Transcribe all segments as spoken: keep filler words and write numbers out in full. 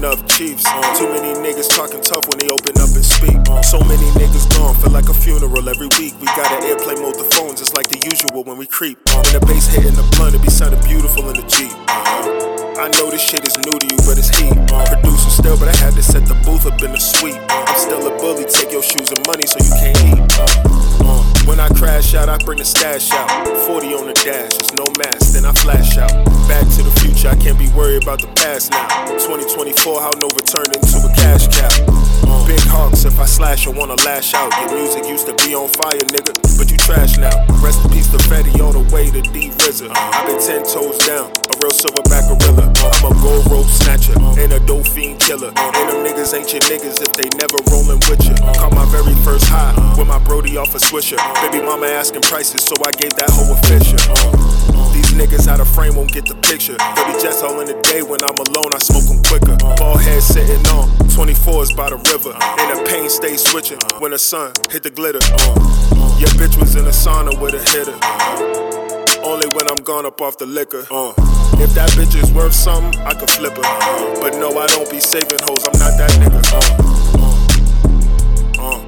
enough chiefs. Uh, too many niggas talking tough when they open up and speak. Uh, so many niggas gone, feel like a funeral every week. We gotta airplane mode the phones, it's like the usual when we creep. Uh, when the bass hitting the blunt, it be sounding beautiful in the Jeep. Uh, I know this shit is new to you, but it's heat. Uh, Producer still, but I had to set the booth up in the suite. Uh, I'm still a bully, take your shoes and money so you can't eat. Uh, uh, when I crash out, I bring the stash out. forty on the dash, it's no mask, then I flash out. Back to the future, I can't be worried about the past now. twenty twenty-four, how Nova turned into a cash cow. Uh, big hawks, if I slash, I wanna lash out. Your music used to be on fire, nigga, but you trash now. Rest in peace to Fetty, all the way to D-Rizza. I've been ten toes down, a real silverback gorilla. I'm a gold rope snatcher, and a dope fiend killer. And them niggas ain't your niggas if they never rollin' with you. Caught my very first high with my Brody off a Swisher. Baby mama asking prices, so I gave that hoe a Fisher. These niggas out of frame won't get the picture. Thirty jets all in the day, when I'm alone I smoke them quicker. Ball head sitting on twenty-fours by the river, and the pain stays switching when the sun hit the glitter. Your bitch was in a sauna with a hitter, only when I'm gone up off the liquor. uh. If that bitch is worth something, I could flip her. uh. But no, I don't be saving hoes, I'm not that nigga. uh. Uh. Uh.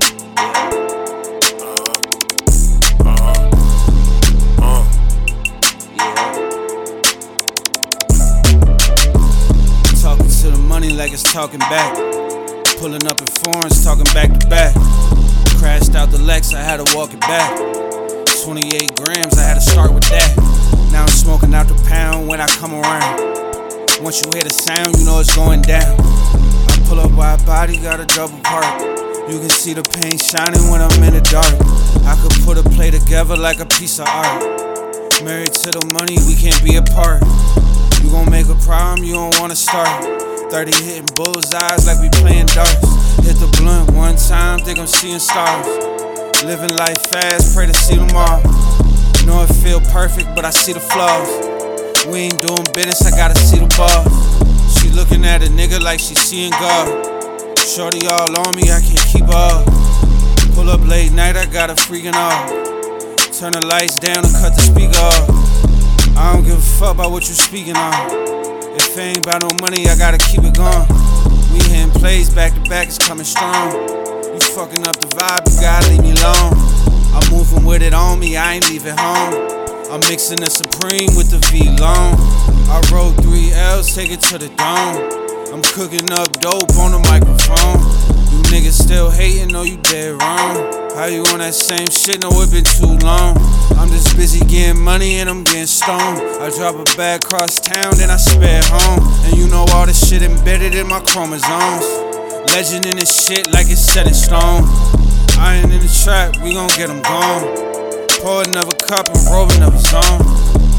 Talking to the money like it's talking back. Pulling up in foreigns, talking back to back. Crashed out the Lex, I had to walk it back. twenty-eight grams, I had to start with that. Now I'm smoking out the pound when I come around. Once you hear the sound, you know it's going down. I pull up wide body, got a double park. You can see the paint shining when I'm in the dark. I could put a play together like a piece of art. Married to the money, we can't be apart. You gon' make a problem, you don't wanna start. thirty hitting bullseyes like we playing darts. Hit the blunt one time, think I'm seeing stars. Living life fast, pray to see tomorrow. Know it feel perfect, but I see the flaws. We ain't doing business, I gotta see the ball. She looking at a nigga like she seeing God. Shorty all on me, I can't keep her up. Pull up late night, I got her freaking off. Turn the lights down and cut the speaker off. I don't give a fuck about what you speaking on. If it ain't about no money, I gotta keep it going. We hitting plays back to back, it's coming strong. You fucking up the vibe, you gotta leave me alone. I'm moving with it on me, I ain't leaving home. I'm mixing the Supreme with the V-Long. I wrote three L's, take it to the dome. I'm cooking up dope on the microphone. You niggas still hating, know you dead wrong. How you on that same shit? No, it been too long. I'm just busy getting money and I'm getting stoned. I drop a bag across town, then I spare home. And you know all this shit embedded in my chromosomes. Legend in this shit like it's set in stone. I ain't in the trap, we gon' get them gone. Pour another cup and roll another song.